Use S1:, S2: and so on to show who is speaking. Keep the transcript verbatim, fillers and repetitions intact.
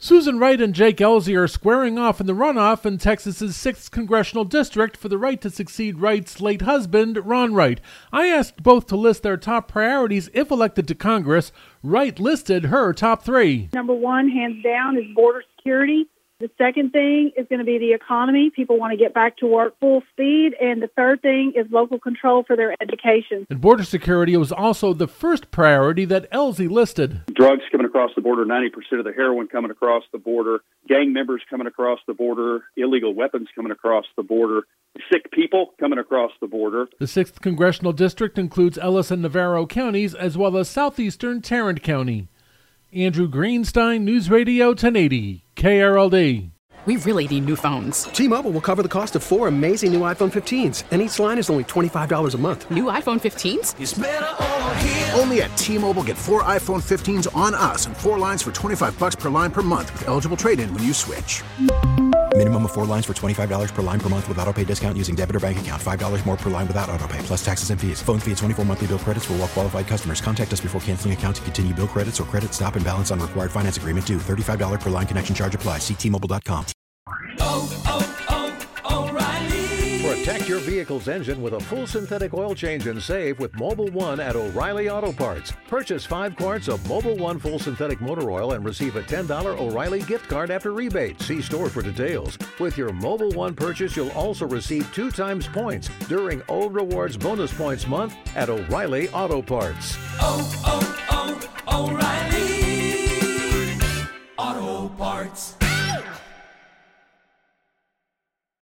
S1: Susan Wright and Jake Ellzey are squaring off in the runoff in Texas's sixth Congressional District for the right to succeed Wright's late husband, Ron Wright. I asked both to list their top priorities if elected to Congress. Wright listed her top three.
S2: Number one, hands down, is border security. The second thing is going to be the economy. People want to get back to work full speed. And the third thing is local control for their education.
S1: And border security was also the first priority that Ellzey listed.
S3: Drugs coming across the border, ninety percent of the heroin coming across the border, gang members coming across the border, illegal weapons coming across the border, sick people coming across the border.
S1: The sixth Congressional District includes Ellis and Navarro counties as well as southeastern Tarrant County. Andrew Greenstein, News Radio ten eighty, K R L D.
S4: We really need new phones.
S5: T-Mobile will cover the cost of four amazing new iPhone fifteens, and each line is only twenty-five dollars a month.
S4: New iPhone fifteens?
S6: It's better over here. Only at T-Mobile, get four iPhone fifteens on us and four lines for twenty-five dollars per line per month with eligible trade-in when you switch.
S7: Minimum of four lines for twenty-five dollars per line per month with autopay discount using debit or bank account. five dollars more per line without autopay, plus taxes and fees. Phone fee at twenty-four monthly bill credits for well-qualified customers. Contact us before canceling account to continue bill credits or credit stop and balance on required finance agreement due. thirty-five dollars per line connection charge applies. See T Mobile dot com.
S8: Oh, oh, oh, O'Reilly.
S9: Protect your vehicle's engine with a full synthetic oil change and save with Mobil one at O'Reilly Auto Parts. Purchase five quarts of Mobil one full synthetic motor oil and receive a ten dollars O'Reilly gift card after rebate. See store for details. With your Mobil one purchase, you'll also receive two times points during O Rewards Bonus Points Month at O'Reilly Auto Parts.
S8: Oh, oh, oh, O'Reilly Auto Parts.